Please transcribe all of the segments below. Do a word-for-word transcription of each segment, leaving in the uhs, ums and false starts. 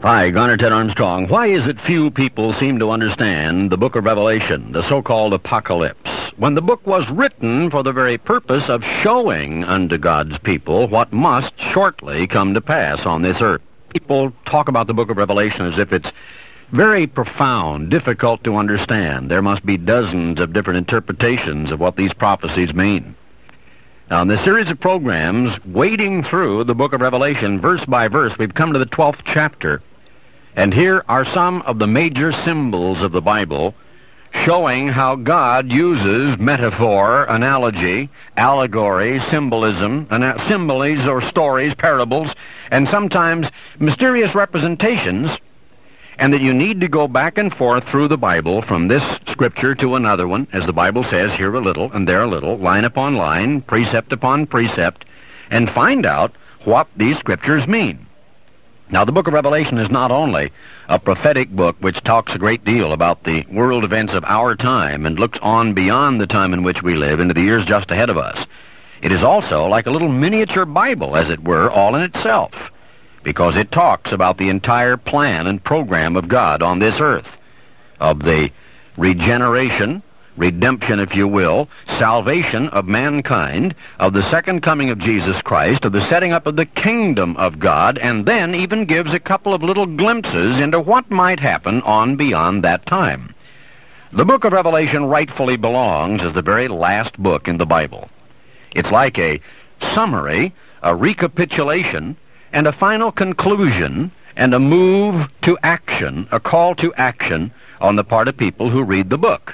Hi, Garner Ted Armstrong. Why is it few people seem to understand the book of Revelation, the so-called apocalypse, when the book was written for the very purpose of showing unto God's people what must shortly come to pass on this earth? People talk about the book of Revelation as if it's very profound, difficult to understand. There must be dozens of different interpretations of what these prophecies mean. Now, in this series of programs, wading through the book of Revelation, verse by verse, we've come to the twelfth chapter. And here are some of the major symbols of the Bible showing how God uses metaphor, analogy, allegory, symbolism, ana- similes or stories, parables, and sometimes mysterious representations, and that you need to go back and forth through the Bible from this scripture to another one, as the Bible says, here a little and there a little, line upon line, precept upon precept, and find out what these scriptures mean. Now, the book of Revelation is not only a prophetic book which talks a great deal about the world events of our time and looks on beyond the time in which we live into the years just ahead of us. It is also like a little miniature Bible, as it were, all in itself, because it talks about the entire plan and program of God on this earth, of the regeneration, redemption, if you will, salvation of mankind, of the second coming of Jesus Christ, of the setting up of the kingdom of God, and then even gives a couple of little glimpses into what might happen on beyond that time. The book of Revelation rightfully belongs as the very last book in the Bible. It's like a summary, a recapitulation, and a final conclusion, and a move to action, a call to action on the part of people who read the book.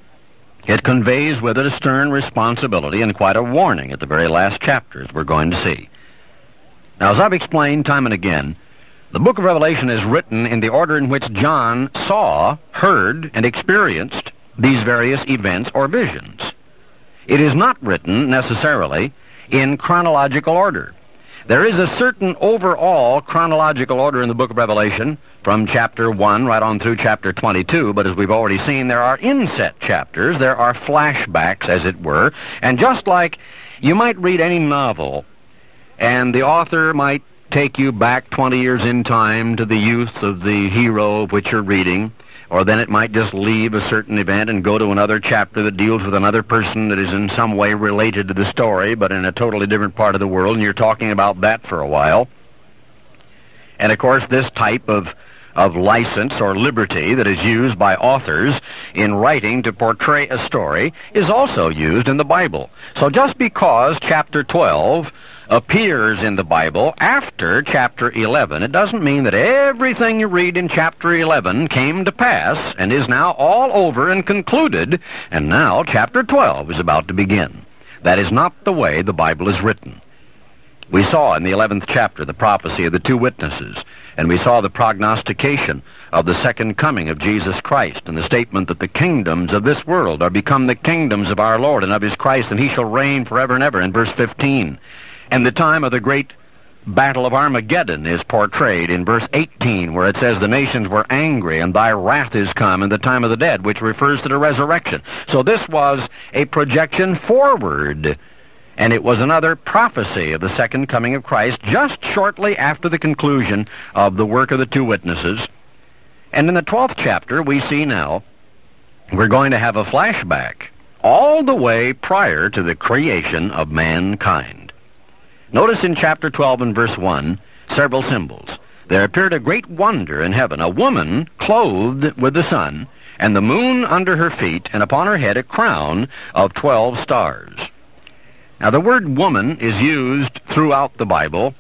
It conveys with it a stern responsibility and quite a warning at the very last chapters we're going to see. Now, as I've explained time and again, the book of Revelation is written in the order in which John saw, heard, and experienced these various events or visions. It is not written necessarily in chronological order. There is a certain overall chronological order in the book of Revelation from chapter one right on through chapter twenty-two, but as we've already seen, there are inset chapters, there are flashbacks, as it were, and just like you might read any novel, and the author might take you back twenty years in time to the youth of the hero of which you're reading, or then it might just leave a certain event and go to another chapter that deals with another person that is in some way related to the story, but in a totally different part of the world, and you're talking about that for a while. And, of course, this type of, of license or liberty that is used by authors in writing to portray a story is also used in the Bible. So just because chapter twelve appears in the Bible after chapter eleven, it doesn't mean that everything you read in chapter eleven came to pass and is now all over and concluded, and now chapter twelve is about to begin. That is not the way the Bible is written. We saw in the eleventh chapter the prophecy of the two witnesses, and we saw the prognostication of the second coming of Jesus Christ, and the statement that the kingdoms of this world are become the kingdoms of our Lord and of his Christ, and he shall reign forever and ever, in verse fifteen. And the time of the great battle of Armageddon is portrayed in verse eighteen, where it says, the nations were angry, and thy wrath is come, in the time of the dead, which refers to the resurrection. So this was a projection forward, and it was another prophecy of the second coming of Christ just shortly after the conclusion of the work of the two witnesses. And in the twelfth chapter, we see now, we're going to have a flashback all the way prior to the creation of mankind. Notice in chapter twelve and verse one, several symbols. There appeared a great wonder in heaven, a woman clothed with the sun, and the moon under her feet, and upon her head a crown of twelve stars. Now, the word woman is used throughout the Bible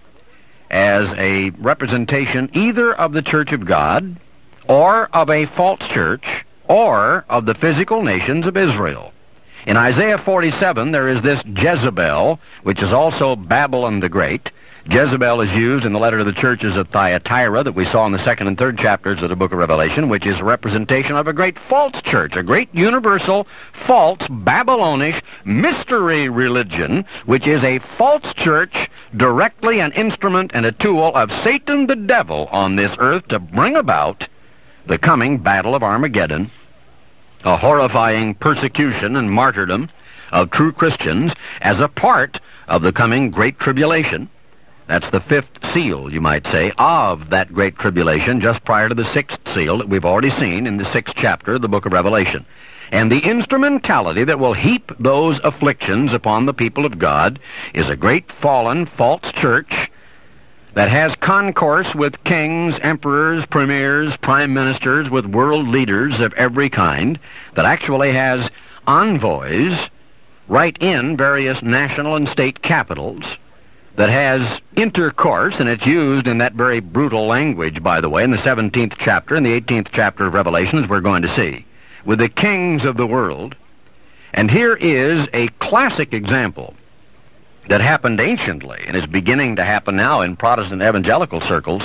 as a representation either of the church of God, or of a false church, or of the physical nations of Israel. In Isaiah forty-seven, there is this Jezebel, which is also Babylon the Great. Jezebel is used in the letter to the churches of Thyatira that we saw in the second and third chapters of the book of Revelation, which is a representation of a great false church, a great universal, false, Babylonish mystery religion, which is a false church, directly an instrument and a tool of Satan the devil on this earth to bring about the coming battle of Armageddon, a horrifying persecution and martyrdom of true Christians as a part of the coming Great Tribulation. That's the fifth seal, you might say, of that great tribulation, just prior to the sixth seal that we've already seen in the sixth chapter of the book of Revelation. And the instrumentality that will heap those afflictions upon the people of God is a great fallen, false church that has concourse with kings, emperors, premiers, prime ministers, with world leaders of every kind, that actually has envoys right in various national and state capitals, that has intercourse, and it's used in that very brutal language, by the way, in the seventeenth chapter and the eighteenth chapter of Revelation, as we're going to see, with the kings of the world. And here is a classic example that happened anciently, and is beginning to happen now in Protestant evangelical circles,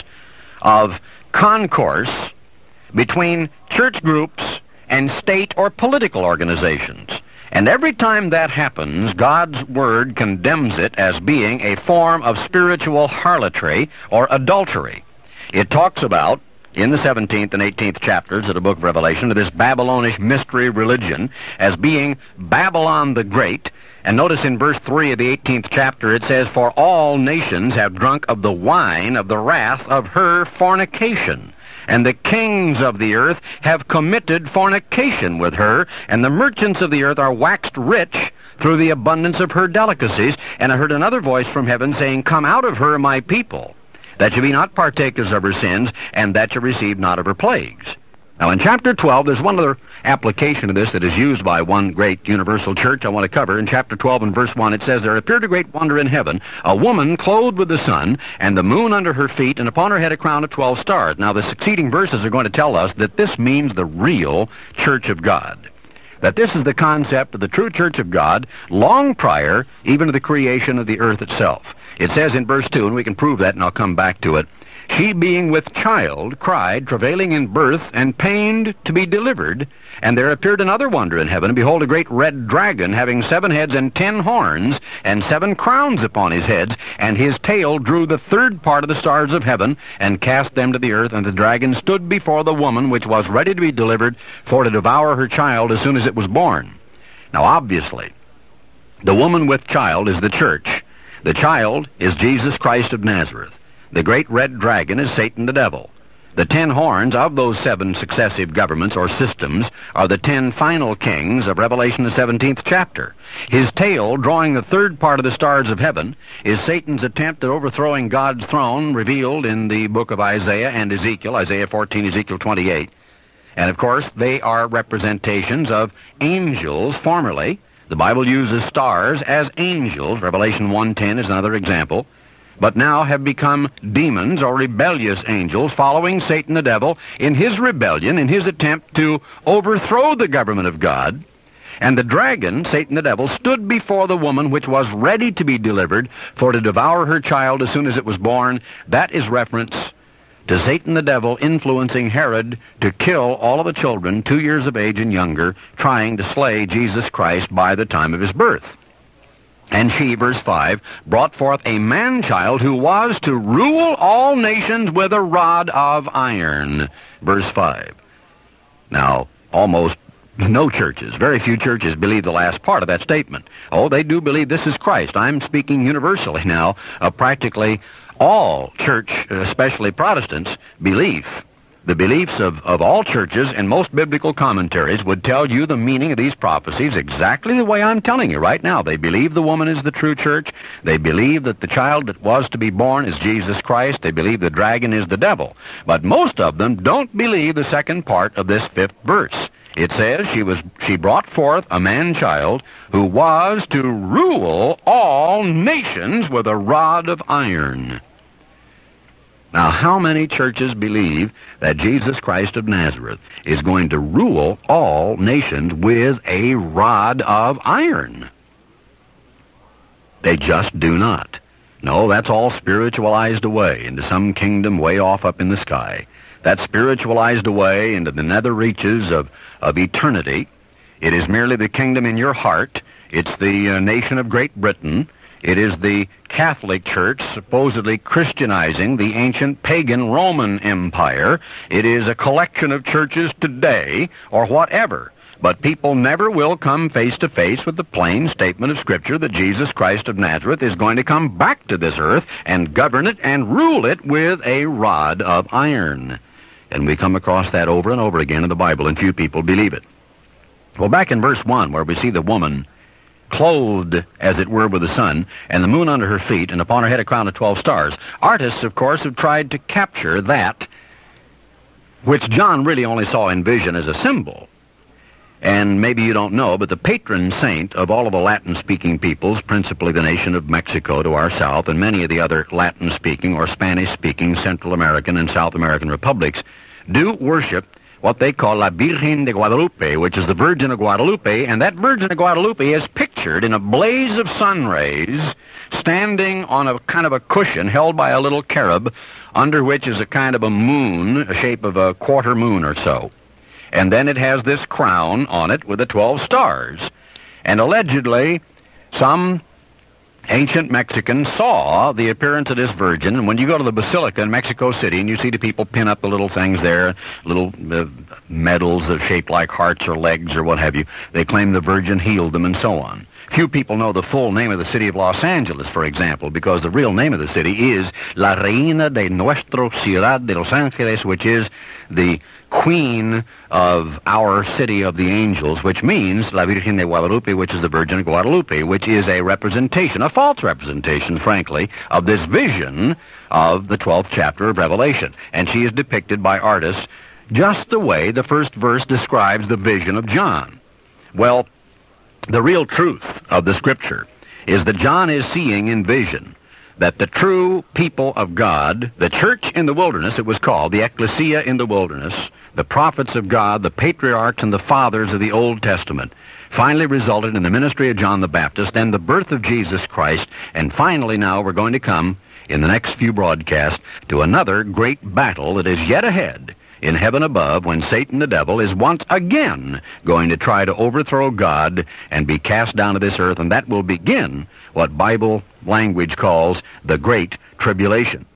of concourse between church groups and state or political organizations. And every time that happens, God's Word condemns it as being a form of spiritual harlotry or adultery. It talks about, in the seventeenth and eighteenth chapters of the book of Revelation, of this Babylonish mystery religion as being Babylon the Great. And notice in verse three of the eighteenth chapter it says, "For all nations have drunk of the wine of the wrath of her fornication. And the kings of the earth have committed fornication with her, and the merchants of the earth are waxed rich through the abundance of her delicacies." And I heard another voice from heaven saying, "Come out of her, my people, that you be not partakers of her sins, and that you receive not of her plagues." Now in chapter twelve, there's one other application of this that is used by one great universal church I want to cover. In chapter twelve and verse one, it says, "There appeared a great wonder in heaven, a woman clothed with the sun, and the moon under her feet, and upon her head a crown of twelve stars." Now the succeeding verses are going to tell us that this means the real church of God. That this is the concept of the true church of God long prior even to the creation of the earth itself. It says in verse two, and we can prove that, and I'll come back to it, "She being with child cried, travailing in birth, and pained to be delivered. And there appeared another wonder in heaven, and behold, a great red dragon, having seven heads and ten horns, and seven crowns upon his heads. And his tail drew the third part of the stars of heaven, and cast them to the earth. And the dragon stood before the woman, which was ready to be delivered, for to devour her child as soon as it was born." Now obviously, the woman with child is the church. The child is Jesus Christ of Nazareth. The great red dragon is Satan the devil. The ten horns of those seven successive governments or systems are the ten final kings of Revelation, the seventeenth chapter. His tail, drawing the third part of the stars of heaven, is Satan's attempt at overthrowing God's throne, revealed in the book of Isaiah and Ezekiel, Isaiah fourteen, Ezekiel twenty-eight. And of course, they are representations of angels formerly. The Bible uses stars as angels. Revelation one ten is another example. But now have become demons or rebellious angels following Satan the devil in his rebellion, in his attempt to overthrow the government of God. And the dragon, Satan the devil, stood before the woman which was ready to be delivered, for to devour her child as soon as it was born. That is reference to Satan the devil influencing Herod to kill all of the children two years of age and younger, trying to slay Jesus Christ by the time of his birth. "And she," verse five, "brought forth a man-child who was to rule all nations with a rod of iron." Verse five. Now, almost no churches, very few churches, believe the last part of that statement. Oh, they do believe this is Christ. I'm speaking universally now of practically all church, especially Protestants, belief. The beliefs of, of all churches and most biblical commentaries would tell you the meaning of these prophecies exactly the way I'm telling you right now. They believe the woman is the true church. They believe that the child that was to be born is Jesus Christ. They believe the dragon is the devil. But most of them don't believe the second part of this fifth verse. It says she was she brought forth a man-child who was to rule all nations with a rod of iron. Now, how many churches believe that Jesus Christ of Nazareth is going to rule all nations with a rod of iron? They just do not. No, that's all spiritualized away into some kingdom way off up in the sky. That's spiritualized away into the nether reaches of, of eternity. It is merely the kingdom in your heart. It's the uh, nation of Great Britain. It is the Catholic Church supposedly Christianizing the ancient pagan Roman Empire. It is a collection of churches today or whatever. But people never will come face to face with the plain statement of Scripture that Jesus Christ of Nazareth is going to come back to this earth and govern it and rule it with a rod of iron. And we come across that over and over again in the Bible, and few people believe it. Well, back in verse one, where we see the woman clothed, as it were, with the sun, and the moon under her feet, and upon her head a crown of twelve stars, artists, of course, have tried to capture that which John really only saw in vision as a symbol. And maybe you don't know, but the patron saint of all of the Latin-speaking peoples, principally the nation of Mexico to our south, and many of the other Latin-speaking or Spanish-speaking Central American and South American republics, do worship what they call La Virgen de Guadalupe, which is the Virgin of Guadalupe, and that Virgin of Guadalupe is pictured in a blaze of sun rays, standing on a kind of a cushion held by a little cherub, under which is a kind of a moon, a shape of a quarter moon or so. And then it has this crown on it with the twelve stars. And allegedly, some ancient Mexicans saw the appearance of this virgin, and when you go to the Basilica in Mexico City and you see the people pin up the little things there, little uh, medals that are shaped like hearts or legs or what have you, they claim the virgin healed them and so on. Few people know the full name of the city of Los Angeles, for example, because the real name of the city is La Reina de Nuestra Ciudad de Los Angeles, which is the Queen of our City of the Angels, which means La Virgen de Guadalupe, which is the Virgin of Guadalupe, which is a representation, a false representation, frankly, of this vision of the twelfth chapter of Revelation. And she is depicted by artists just the way the first verse describes the vision of John. Well, the real truth of the Scripture is that John is seeing in vision that the true people of God, the church in the wilderness, it was called, the ecclesia in the wilderness, the prophets of God, the patriarchs and the fathers of the Old Testament, finally resulted in the ministry of John the Baptist, then the birth of Jesus Christ, and finally now we're going to come, in the next few broadcasts, to another great battle that is yet ahead in heaven above, when Satan the devil is once again going to try to overthrow God and be cast down to this earth, and that will begin what Bible language calls the Great Tribulation.